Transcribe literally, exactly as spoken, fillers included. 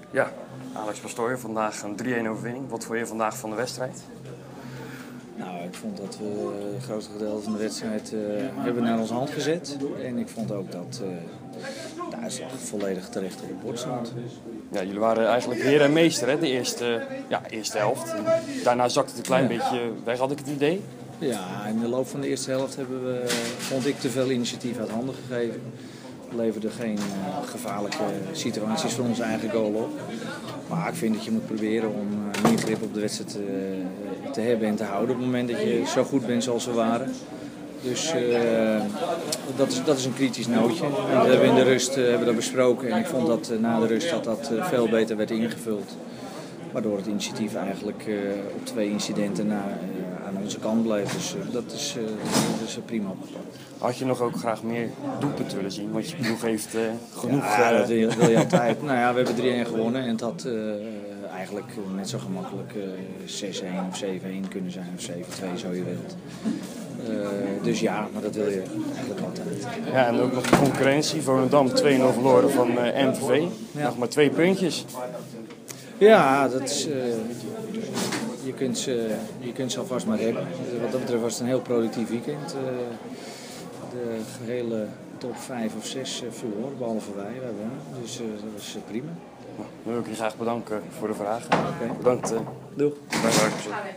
Ja, Alex Pastoor, vandaag een drie-een overwinning. Wat vond je vandaag van de wedstrijd? Nou, ik vond dat we het grootste gedeelte van de wedstrijd uh, hebben naar onze hand gezet. En ik vond ook dat uh, de uitslag volledig terecht op het bord stond. Ja, jullie waren eigenlijk heer en meester, hè, de eerste, ja, eerste helft. En daarna zakte het een klein ja. beetje weg, had ik het idee. Ja, in de loop van de eerste helft hebben we, vond ik, te veel initiatief uit handen gegeven. We leverden geen uh, gevaarlijke situaties voor onze eigen goal op. Maar ik vind dat je moet proberen om uh, meer grip op de wedstrijd te, uh, te hebben en te houden op het moment dat je zo goed bent zoals we waren. Dus uh, dat, is, dat is een kritisch nootje. En dat hebben we in de rust uh, hebben we dat besproken. En ik vond dat uh, na de rust dat dat uh, veel beter werd ingevuld. Waardoor het initiatief eigenlijk uh, op twee incidenten na, uh, aan onze kant bleef. Dus uh, dat is, uh, dat is uh, prima opgepakt. Had je nog ook graag meer doelpunten willen zien? Want je ploeg heeft uh, genoeg... Ja, dat wil, wil je altijd. Nou ja, we hebben drie-een gewonnen en het had uh, eigenlijk net zo gemakkelijk uh, zes-een of zeven-een kunnen zijn. Of zeven-twee, zo je wilt. Uh, dus ja, maar dat wil je eigenlijk altijd. Ja, en ook nog de concurrentie. Volendam twee-nul verloren van uh, M V V. Ja. Nog maar twee puntjes. Ja, dat is, uh, je, kunt ze, je kunt ze alvast maar hebben. Wat dat betreft was het een heel productief weekend. Uh, de gehele top vijf of zes uh, verloren, behalve wij. wij wonnen. Dus uh, dat was uh, prima. Nou, dan wil ik je graag bedanken voor de vragen. Okay. Bedankt. Uh, Doeg. Bedankt.